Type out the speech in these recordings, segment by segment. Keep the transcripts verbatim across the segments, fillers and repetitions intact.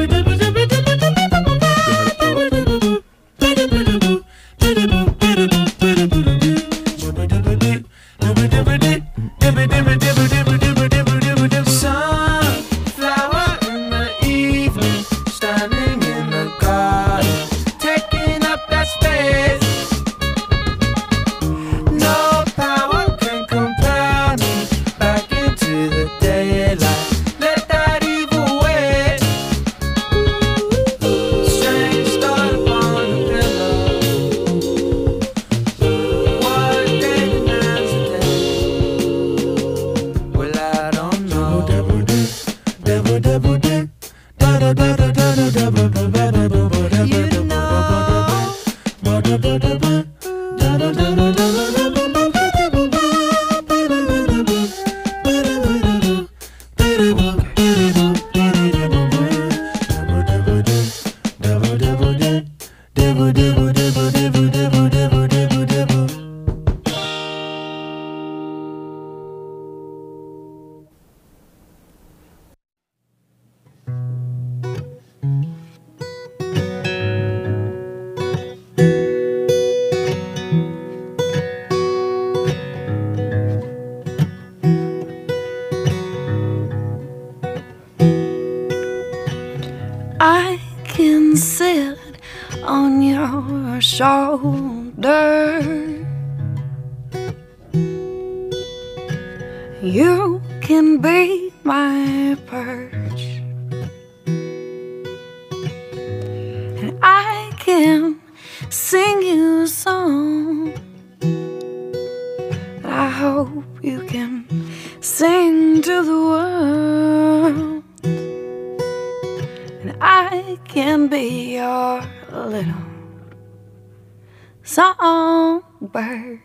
I can sit on your shoulder. You can be my perch, and I can sing you a song that I hope you can sing to the world. And I can be your little songbird.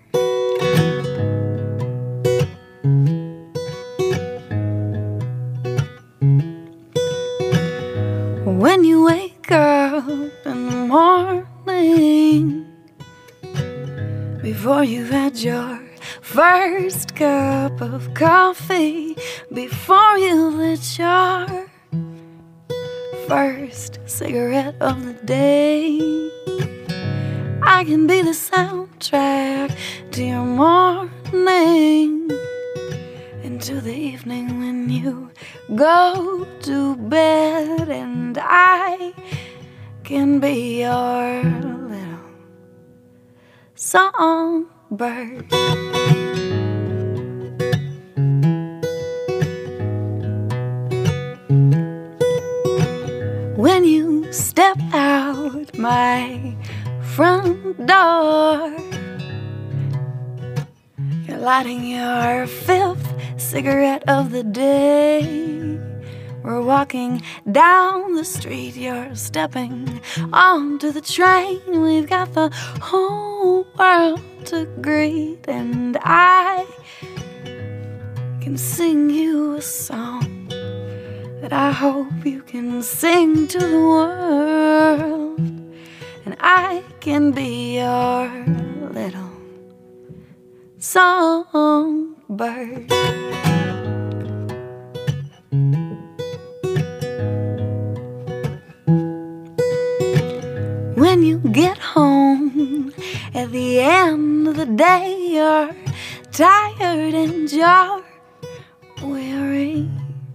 When you wake up in the morning, before you've had your first cup of coffee, before you lit your first cigarette of the day, I can be the soundtrack to your morning, into the evening when you go to bed. And I can be your little songbird. When you step out my front door, you're lighting your fifth cigarette of the day. We're walking down the street, you're stepping onto the train. We've got the whole world to greet, and I can sing you a song that I hope you can sing to the world. And I can be your little songbird. When you get home at the end of the day, you're tired and you're weary.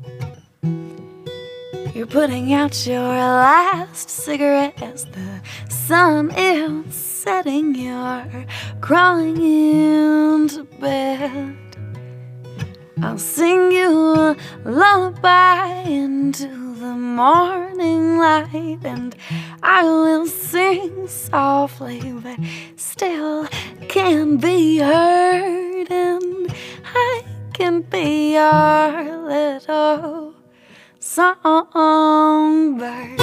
You're putting out your last cigarette as the sun is setting. You're crawling into bed. I'll sing you a lullaby into the morning light, and I will sing softly but still can be heard. And I can be your little songbird.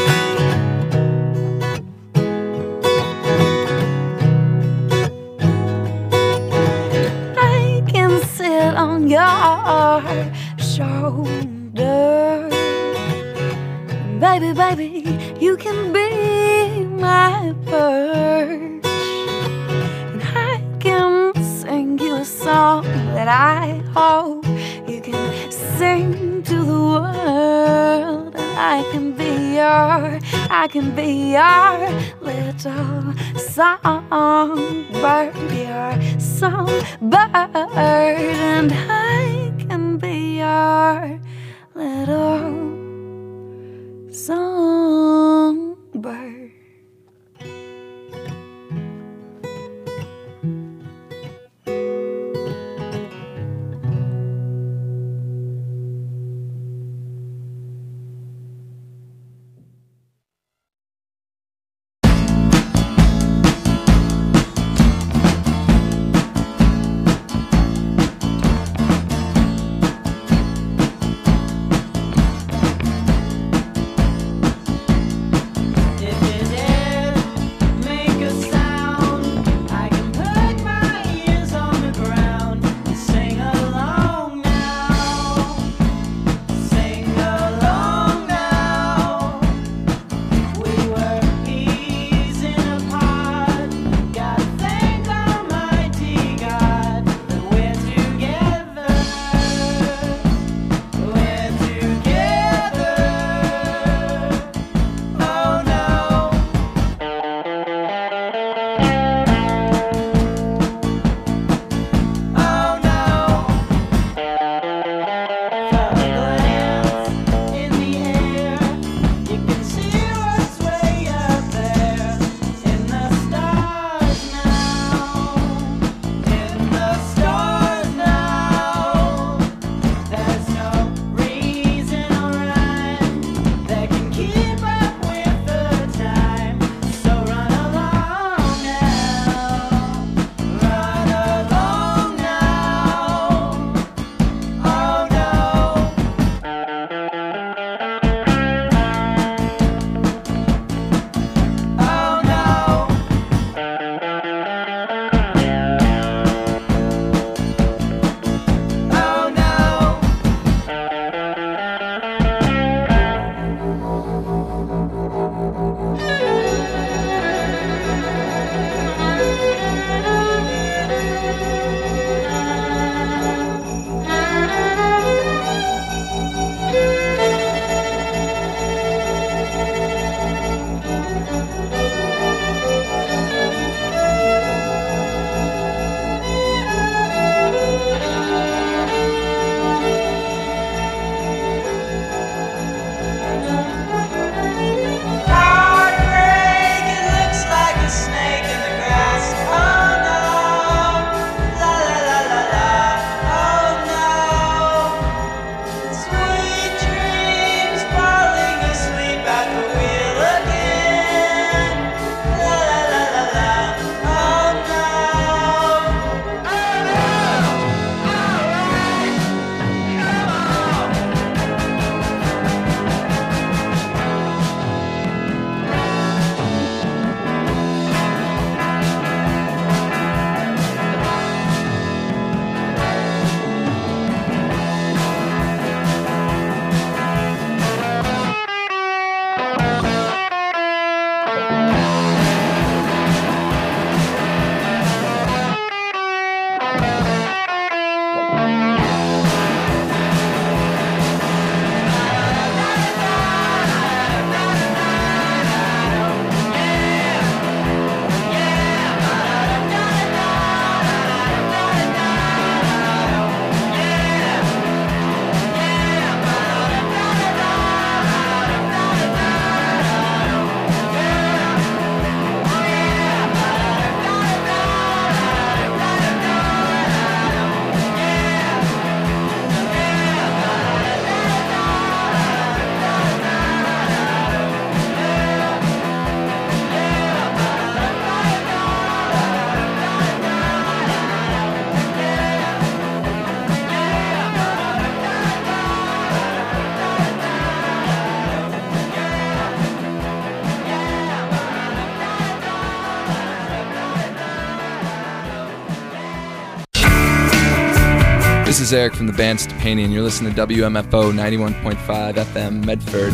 I can sit on your shoulder. Baby, baby, you can be my perch, and I can sing you a song that I hope you can sing to the world. And I can be your, I can be your little songbird, your songbird, and I can be your little songbird. This is Eric from the band Stepanian. You're listening to W M F O ninety-one point five F M Medford.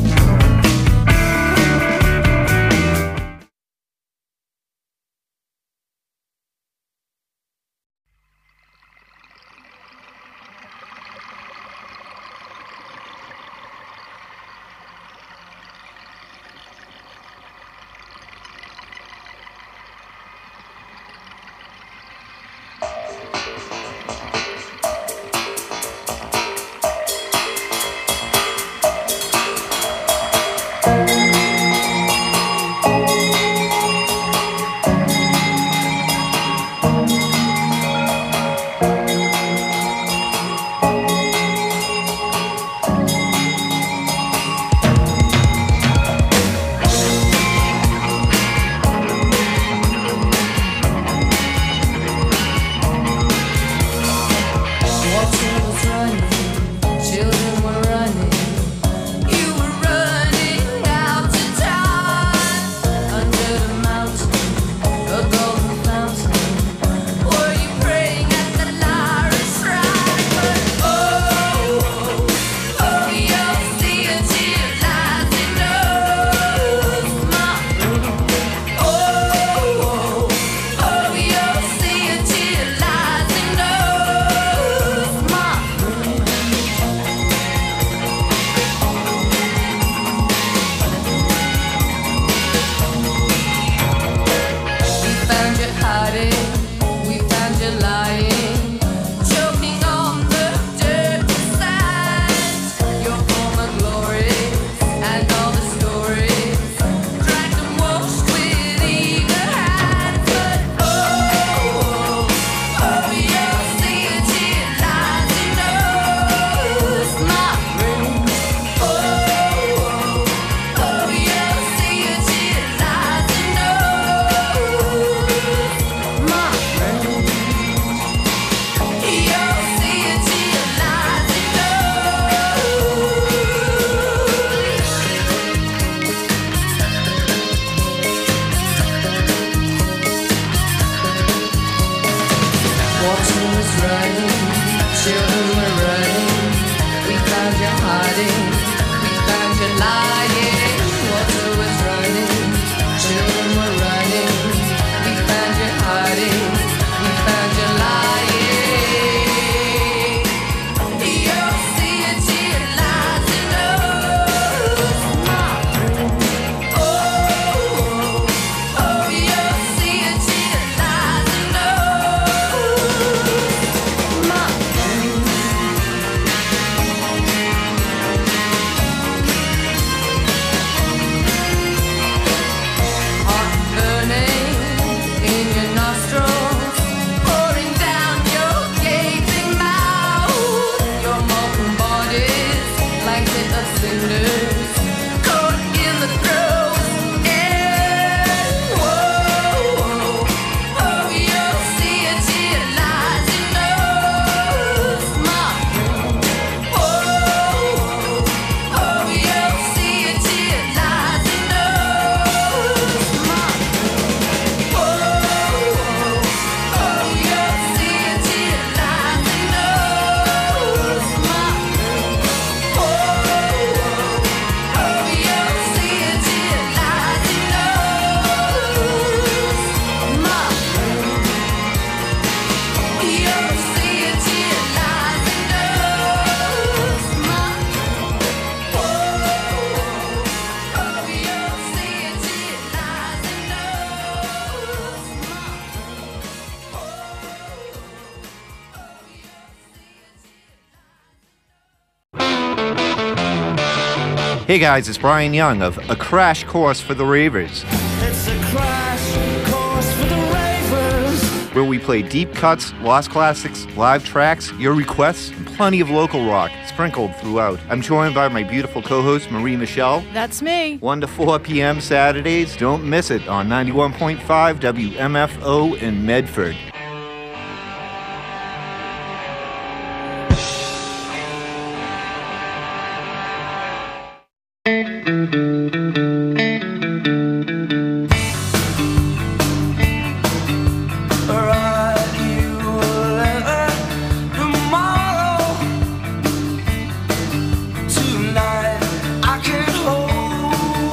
Hey guys, it's Brian Young of A Crash Course for the Ravers. It's a crash course for the ravers. Where we play deep cuts, lost classics, live tracks, your requests, and plenty of local rock sprinkled throughout. I'm joined by my beautiful co-host Marie Michelle. That's me. one to four p.m. Saturdays. Don't miss it on ninety-one point five W M F O in Medford.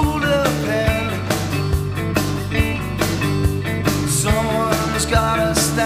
Someone's gotta stay.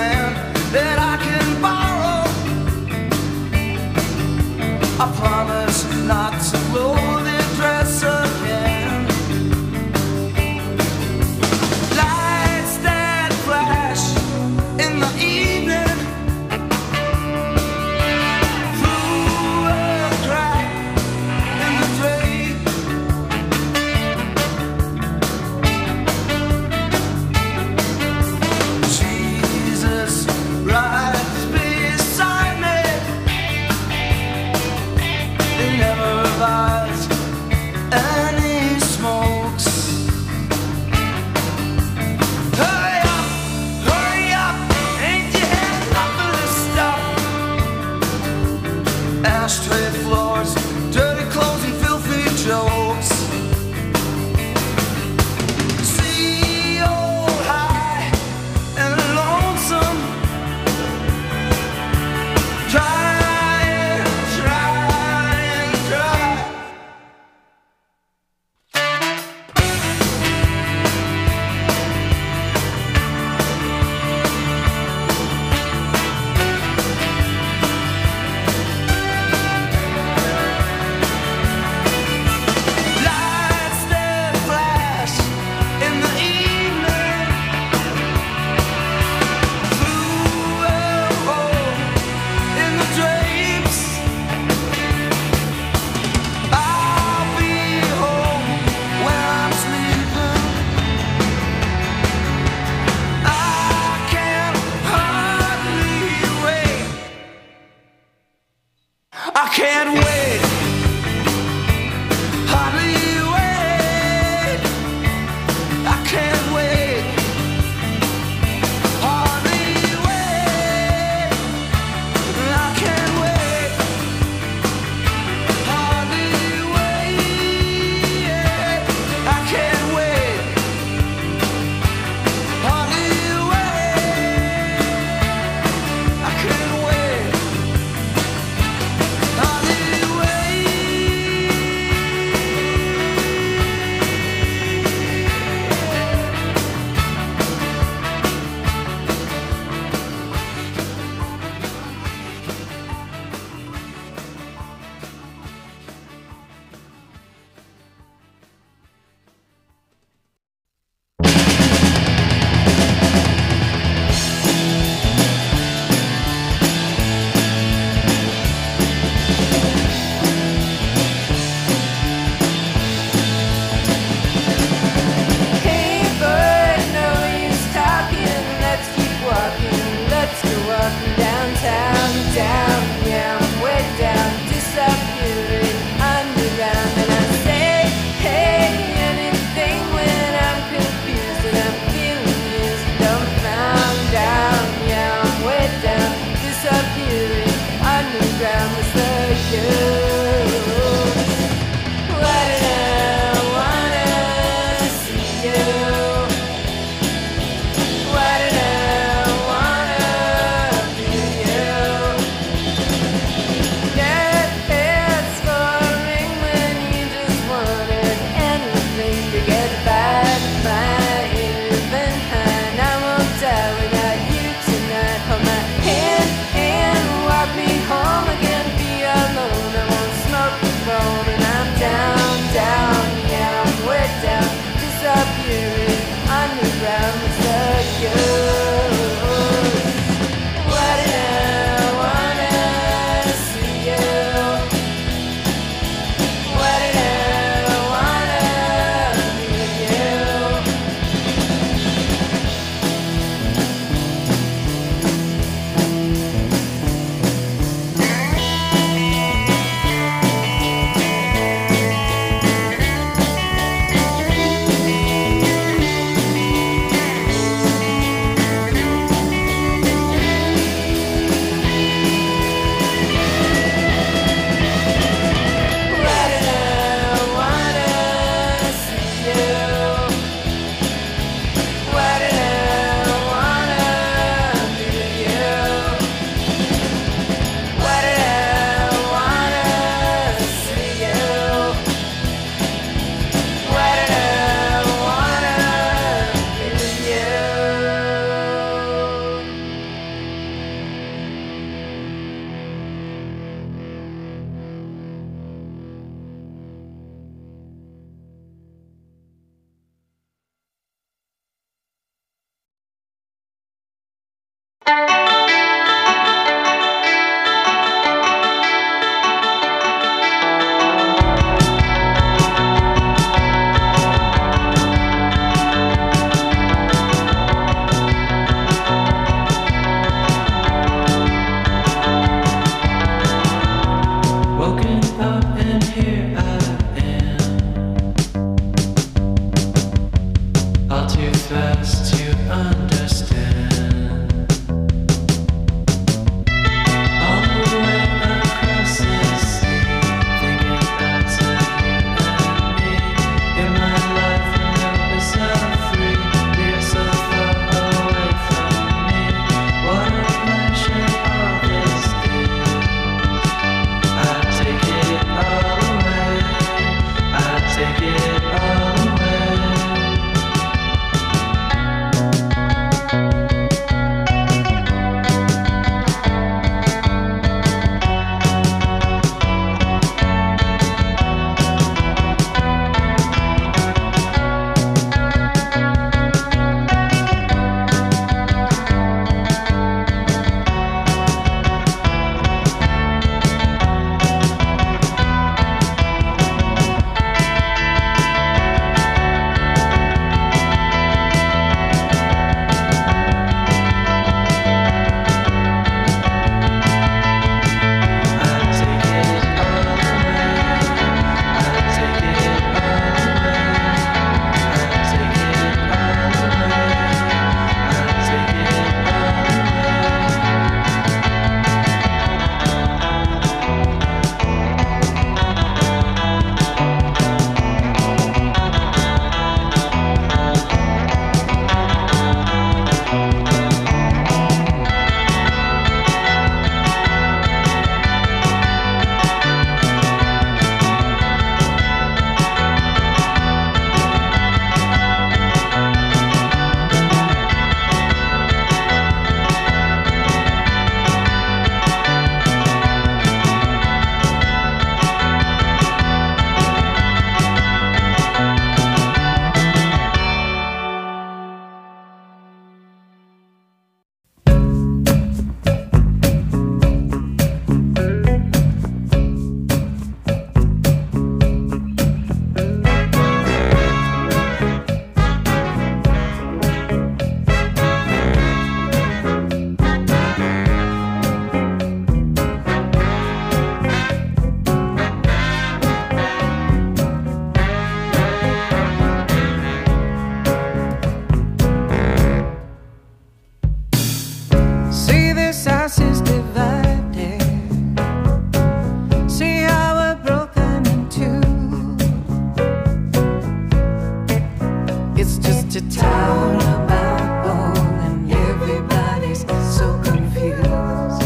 just a town about home, and everybody's so confused.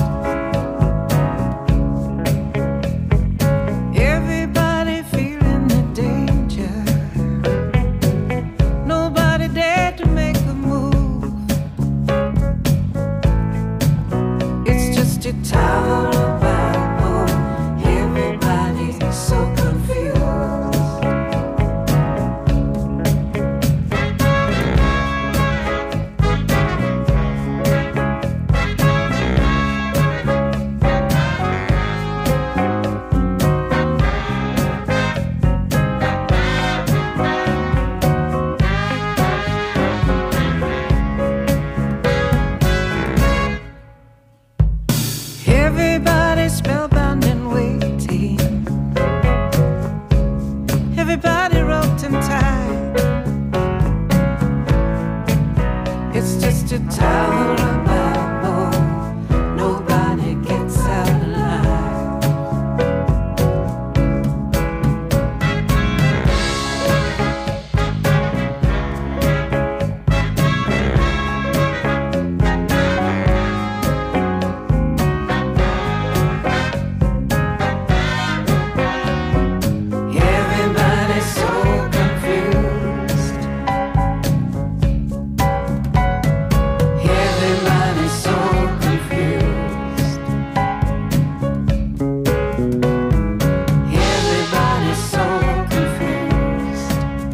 Everybody feeling the danger. Nobody dared to make a move. It's just a town about home. Everybody's so confused. Everybody's spellbound and waiting. Everybody roped and tied. It's just a town about home. Nobody gets out alive. Everybody's so confused. Everybody's so confused. Everybody's so confused.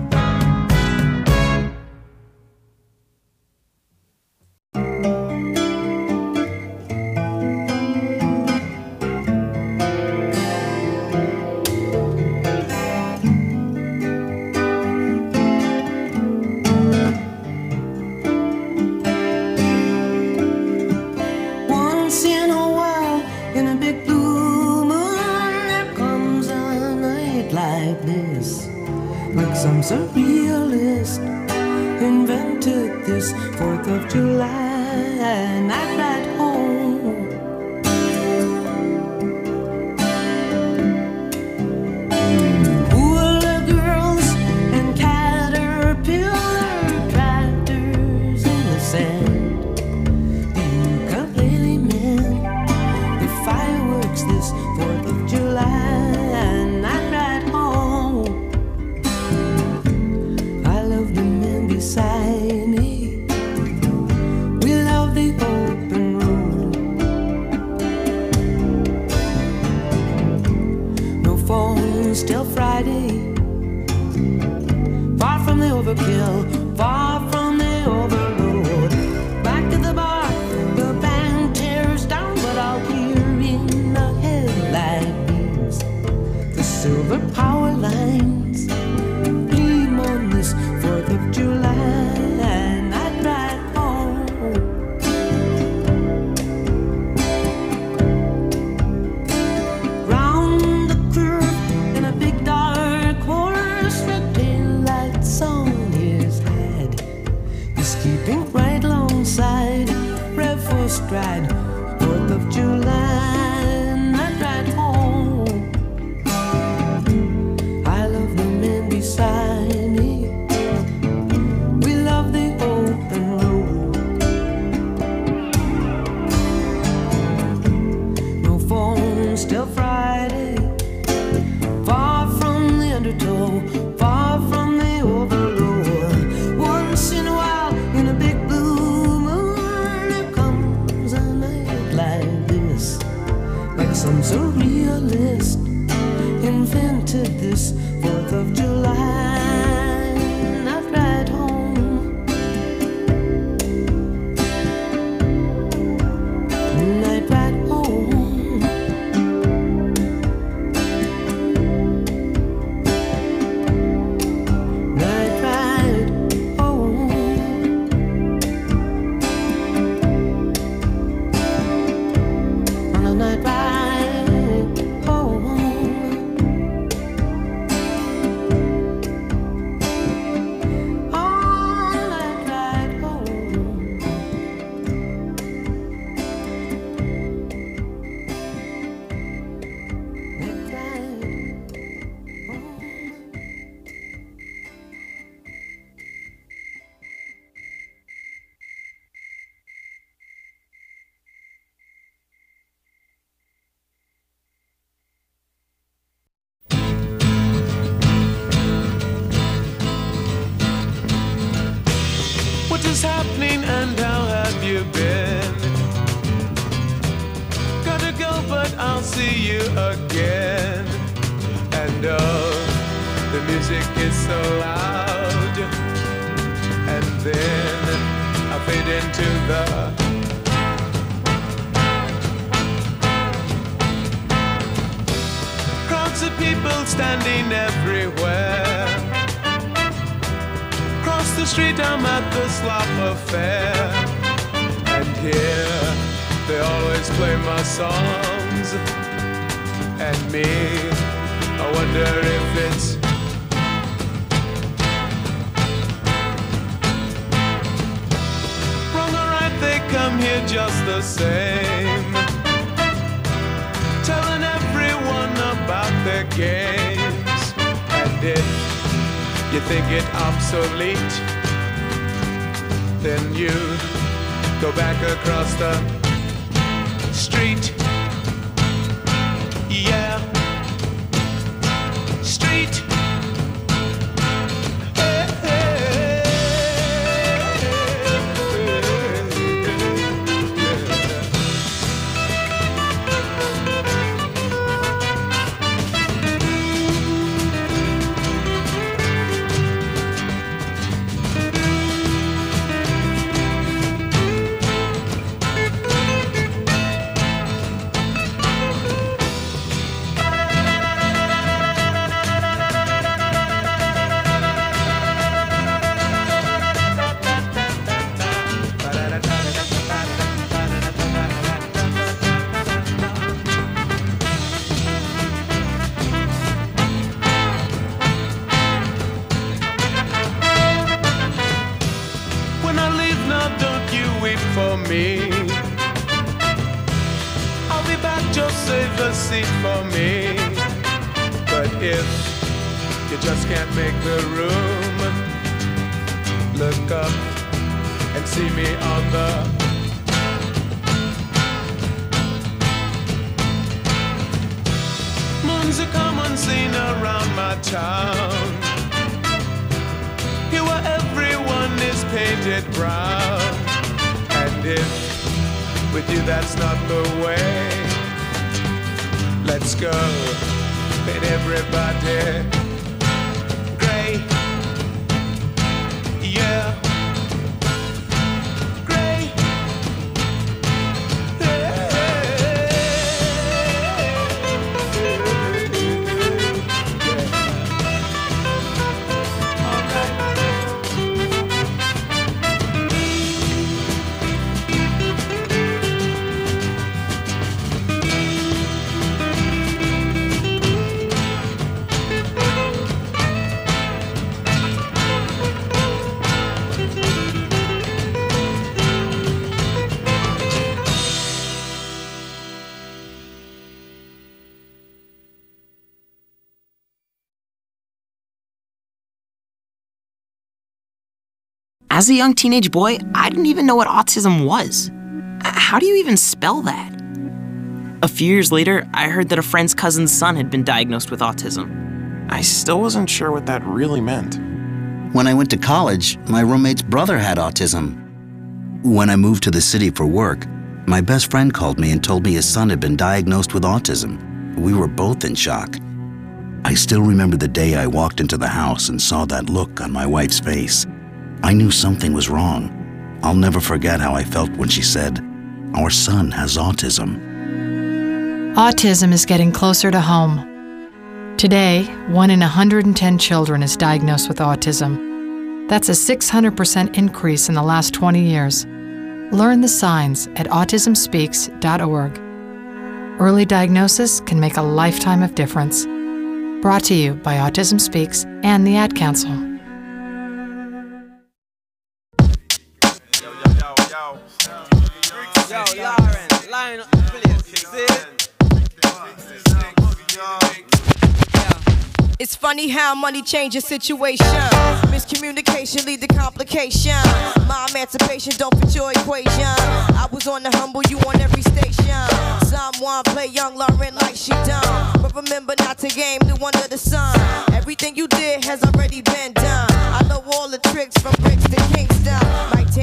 Once in a while, in a big blue moon, there comes a night like this. Like some surrealist invented this fourth of July night right home. Hula girls and caterpillar tractors in the sand. Ukulele men, the fireworks this fourth of July night right home. I love the men beside me. We love the open road. No phones till Friday. Far from the overkill, far from the overload. Back to the bar, the band tears down, but I'll hear in the headlight beams the silver power lines gleam on this fourth of July night right home. Round the curve in a big dark horse, red tail lights on his head. is happening and how have you been? Gotta go, but I'll see you again. And oh, the music is so loud. And then I fade into the crowds of people standing everywhere. Across the street I'm at the Slop Affair. And here they always play my songs. And me, I wonder if it's wrong or right, they come here just the same, telling everyone about their games. And if you think it obsolete, then you go back across the street. Yeah, street. Hey, hey, for me. I'll be back, just save a seat for me. But if you just can't make the room, look up and see me on the moon's a common scene around my town. Here where everyone is painted brown. And if with you that's not the way, let's go, paint everybody gray. Yeah, gray. As a young teenage boy, I didn't even know what autism was. How do you even spell that? A few years later, I heard that a friend's cousin's son had been diagnosed with autism. I still wasn't sure what that really meant. When I went to college, my roommate's brother had autism. When I moved to the city for work, my best friend called me and told me his son had been diagnosed with autism. We were both in shock. I still remember the day I walked into the house and saw that look on my wife's face. I knew something was wrong. I'll never forget how I felt when she said, "Our son has autism." Autism is getting closer to home. Today, one in one hundred ten children is diagnosed with autism. That's a six hundred percent increase in the last twenty years. Learn the signs at autism speaks dot org. Early diagnosis can make a lifetime of difference. Brought to you by Autism Speaks and the Ad Council. Yo, Lauren, line up the place, see? It's funny how money changes situation. Miscommunication lead to complication. My emancipation don't fit your equation. I was on the humble, you on every station. Someone play young Lauren like she done. But remember not to game new under the sun. Everything you did has already been done. I know all the tricks from bricks to Kingston. Might take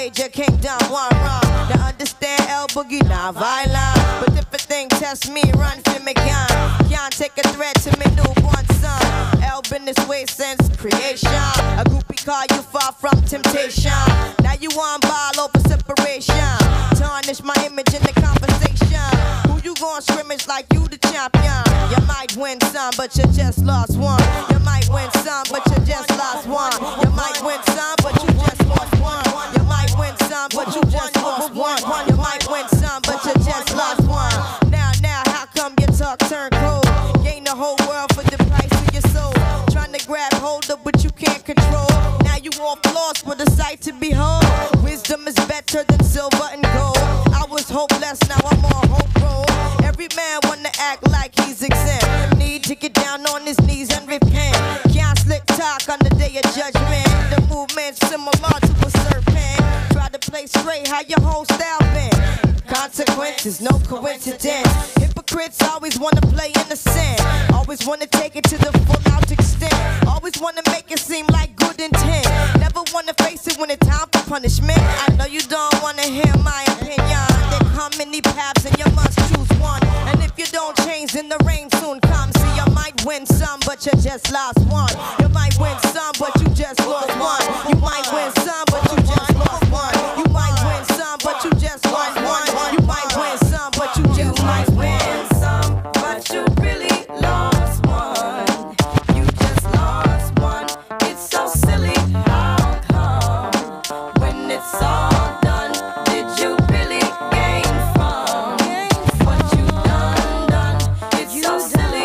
major kingdom, one wrong. Now understand L Boogie, not violent. But if a thing test me, run for me gun. Can't take a threat to me newborn son. L been this way since creation. A groupie call you far from temptation. Now you want ball over separation. Tarnish my image in the conversation. Who you gon' scrimmage like you the champion? You might win some, but you just lost one. You might win some, but you just lost one. You might win some, but you just lost one. You might win some, but you just lost one. You might win some, but you just lost one. Now, now, how come your talk turn cold? Gain the whole world for the price of your soul. Trying to grab hold of what you can't control. Now you off lost with a sight to behold. Wisdom is better than silver and gold. I was hopeless, now I'm on hope roll. Every man wanna act like he's exempt. Need to get down on his knees and repent. Can't slick talk on the day of judgment. The movement's similar to a serpent. Try to play straight, how your whole style been. Consequences, no coincidence. Hypocrites always wanna play innocent. Always wanna take it to the full out extent. Always wanna make it seem like good intent. Never wanna face it when it's time for punishment. I know you don't wanna hear my opinion. There come many paths and you must choose one. And if you don't change, then the rain soon comes. See, you might win some, but you just lost one. You might win some, but you just lost one. You might win some, but you just lost one. You might win some, but you just lost one. You might win some, but you just might win some, but you really lost one. You just lost one. It's so silly. How come when it's all done, did you really gain from what you done done? It's so silly.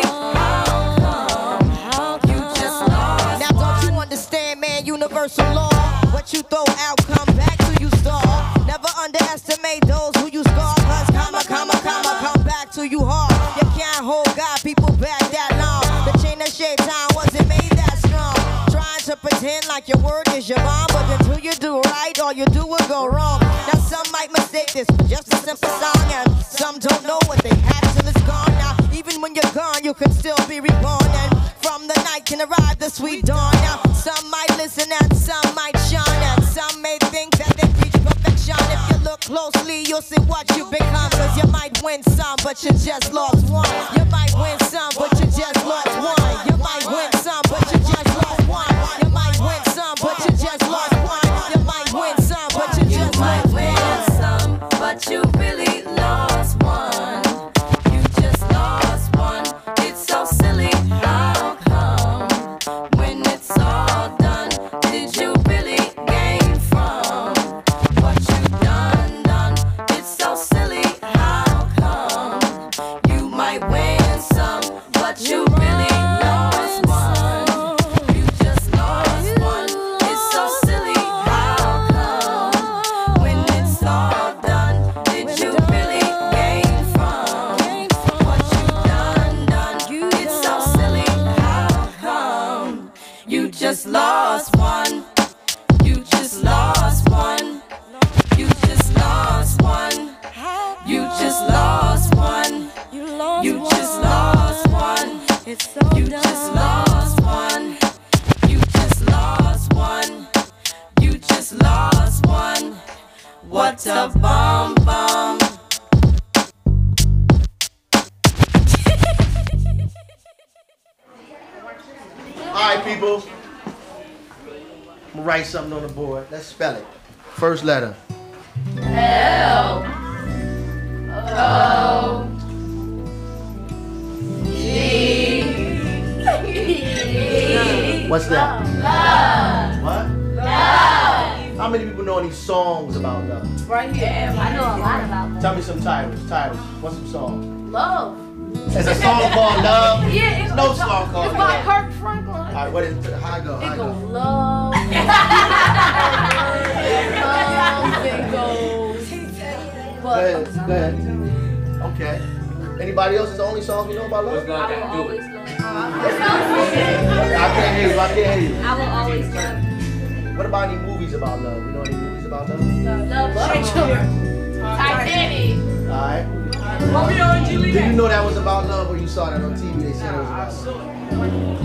How come you just lost? Now don't you understand, man? Universal law. What you throw out, come back till you stall. Never underestimate those who you scar. Cause comma, comma, comma, come back to you hard. You can't hold God, people back that long. The chain of shaitan wasn't made that strong. Trying to pretend like your word is your bond, but until you do right, all you do will go wrong. Now some might mistake this for just a simple song, and some don't know what they had till it's gone. Now even when you're gone, you can still be reborn, and from the night can arrive the sweet dawn. Now some might listen and some might shine, and some may think that they reach perfection. If you look closely, you'll see what you become. Cause you might win some, but you just lost one. You might win some, but you just lost one. You might win some, but you just lost one. You might win some, but you just lost one. You might win some, but you just lost one. But you really lost one. You just lost one. It's so silly. How come when it's all done, did you really gain from what you done done? It's so silly. How come you might win some, but you really lost one? You just lost one. It's so silly. How come when it's all done, did you really gain from what you done done? It's so silly. How come you just lost one? You just lost one. You just lost one. You just lost one. You just lost one. You just lost one. You just lost one. You just lost one. What a bomb bomb. Alright, people. I'm gonna write something on the board. Let's spell it. First letter. L O G. What's that? Love. What? Love. How many people know any songs about love? Right here. I know a lot about love. Tell me some titles. Titles. What's some songs? Love. There's a song called Love. Yeah, it's no song called It's by Love. Kirk Franklin. All right, what is it? How I go? How I It go? goes love. Love. It goes. Go ahead. Go ahead. Okay. Anybody else? Is the only song you know about love? I will always love. I can't hear you. I can't hear you. I will always love. What about any movies about love? You know any movies about love? Love. Titanic. All right. Romeo and Juliet. Do you know that was about love, or you saw that on T V? They said it was about love.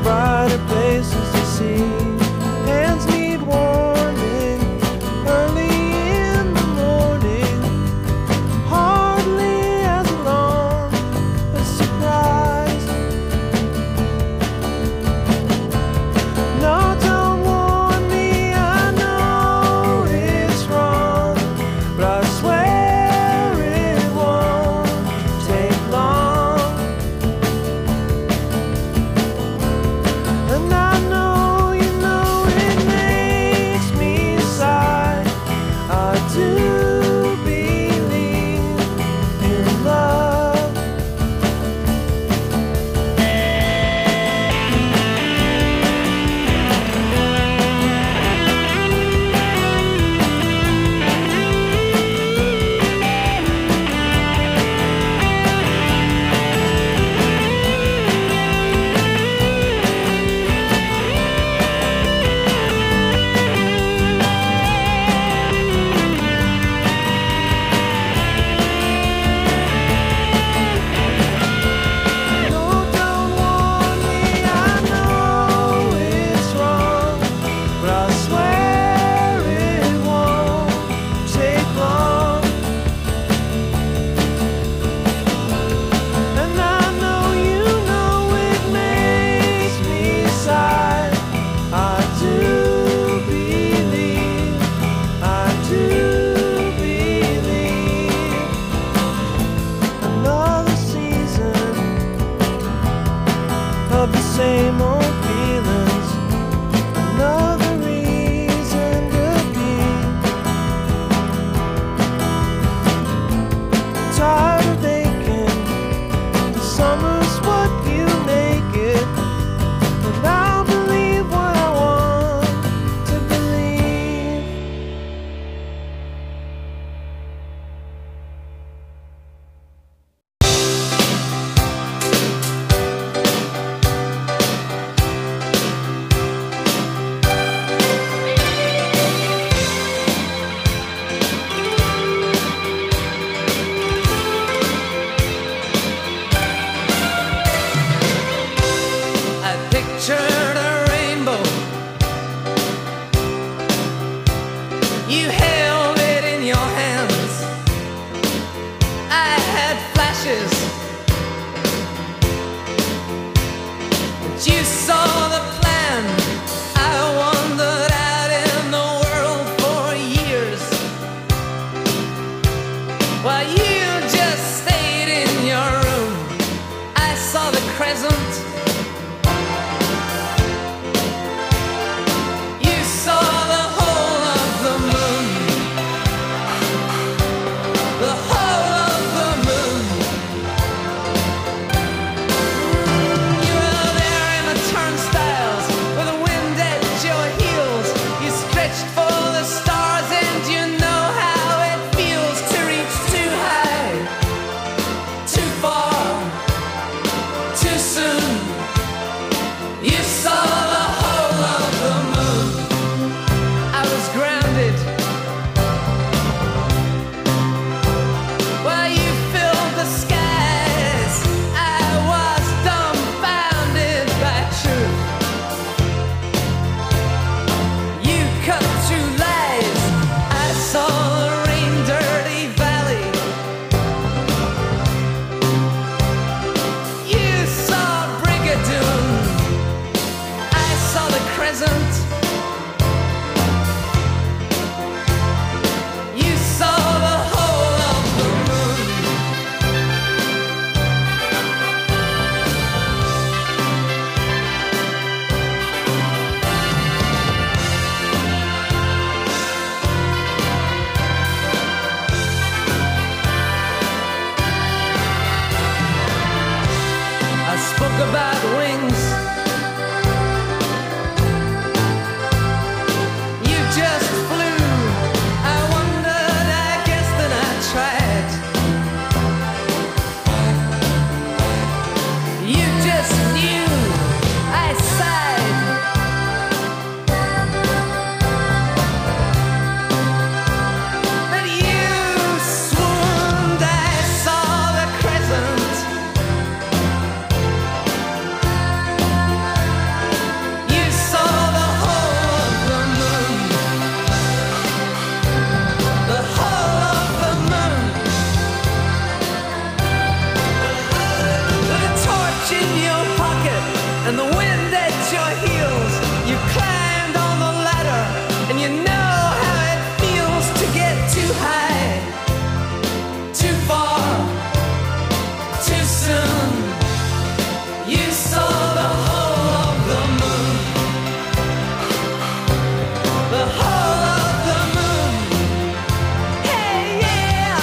brighter places to see. Hands need warming early in the morning. Hardly as long a surprise. No, don't warn me, I know it's wrong, but I swear it won't take long. And I know you know it makes me sigh. I do believe in love. No, don't warn me, I know it's wrong, but I swear it won't take long. And I know you know it makes me sigh. I do believe, I do believe. Another season of the same old feelings. Another reason to be tired of aching. Summer's what you make it, and I'll believe what I want to believe. I pictured a rainbow. You held it in your hands. I had flashes, but you saw the plan. I wandered out in the world for years, while you just stayed in your room. I saw the crescent. You saw the whole of the moon, the whole of the moon. You were there in the turn the wind at your heels. You climbed on the ladder, and you know how it feels to get too high, too far, too soon. You saw the whole of the moon, the whole of the moon. Hey, yeah.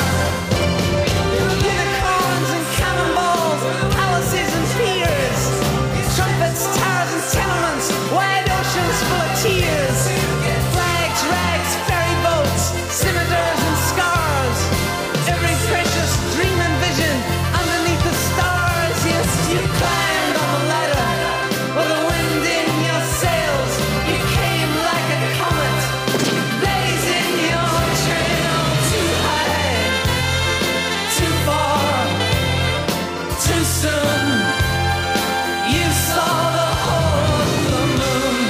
Unicorns and cannonballs, palaces and piers, trumpets, towers and tenements, wide oceans full of tears, flags, rags, ferry boats, scimitars and scars, every precious dream and vision underneath the stars. Yes, you climbed on the ladder with the wind in your sails. You came like a comet, blazing your trail. Too high, too far, too soon. You saw the whole of the moon.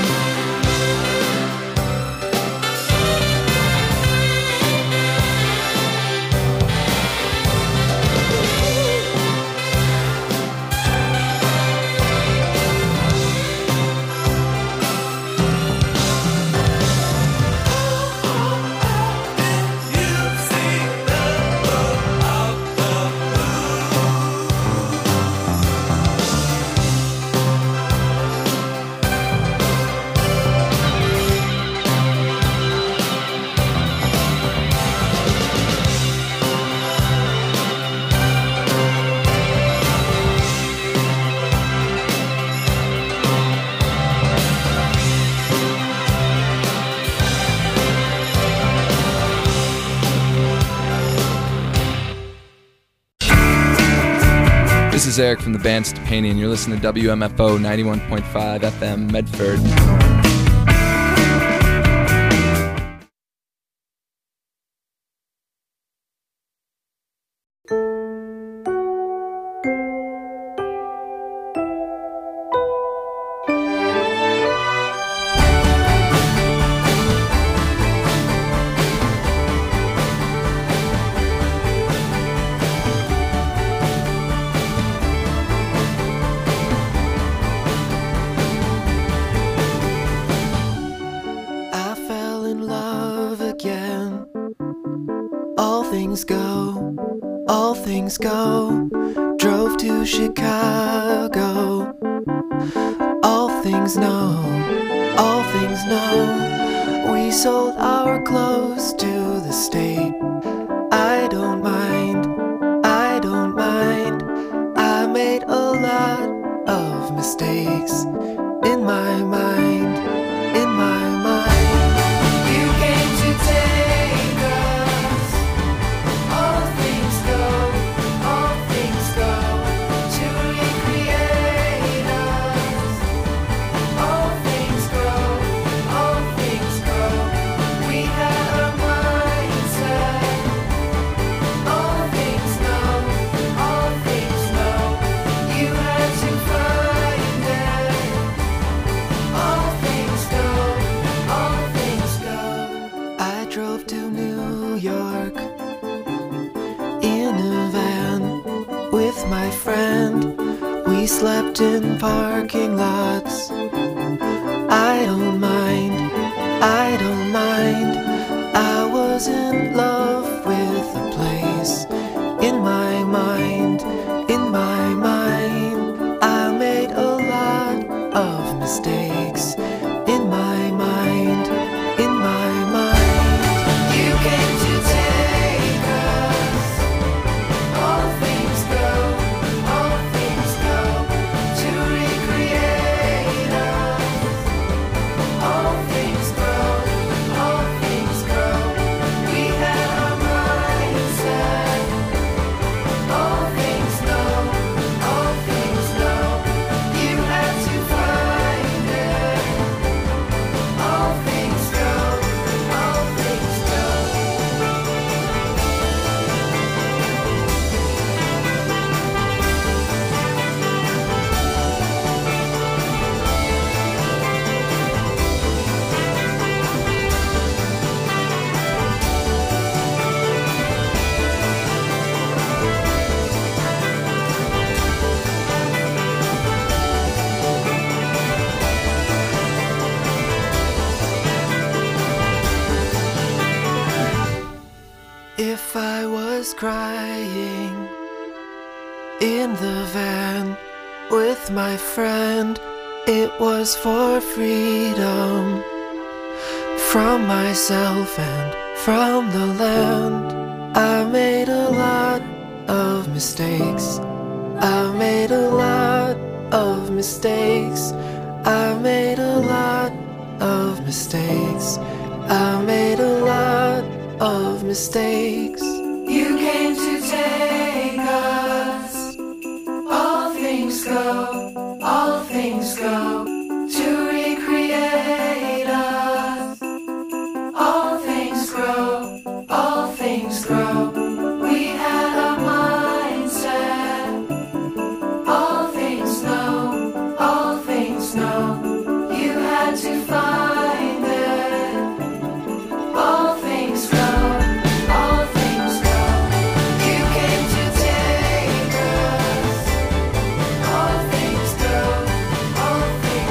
This is Eric from the band Stupani, and you're listening to W M F O ninety-one point five F M Medford. I fell in love again. All things go, all things go. Drove to Chicago. All things know, all things know. We sold our clothes to the state. I don't mind, I don't mind. I made a lot of mistakes in my mind, in my mind. You came to take us. All things go, all things go. To recreate us. All things go, all things go. We had our mindset. All things know, all things know. You had to find it. All things go, all things go. I drove to New York in a van with my friend. We slept in parking lots. I don't mind, I don't mind. I was in love with the place. In my mind, in my mind. I made a lot of mistakes. In my mind, in my mind. You came to take us. All things go, all things go. To recreate us. All things grow, all things grow. We had our mindset. All things know, all things know. You had to find it. in the van with my friend. It was for freedom from myself and from the land. I made a lot of mistakes. I made a lot of mistakes. I made a lot of mistakes. I made a lot of mistakes. You came to take us. All things go, all things go to recreate us. All things grow, all things grow. We had a mindset. All things know, all things know. You had to find it. All things go. All things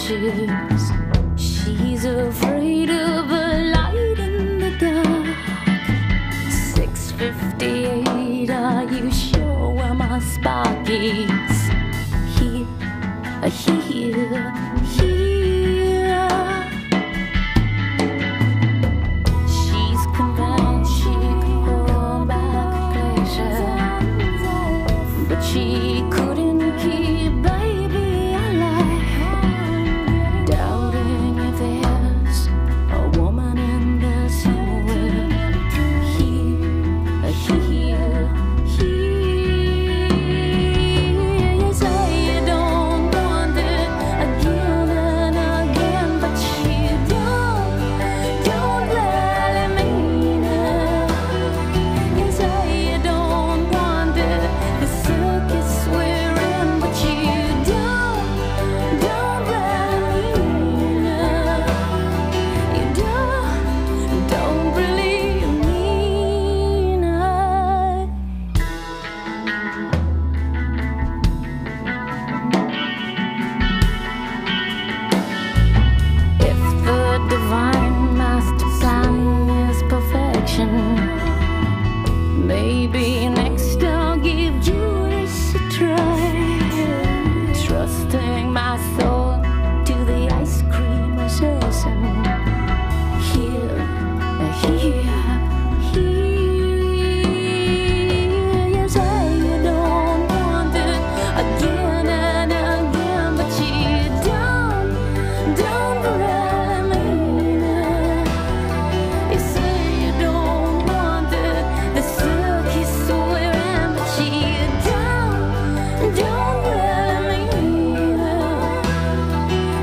ashes. She's afraid of a light in the dark. six fifty-eight, are you sure where my spark is? Here, here,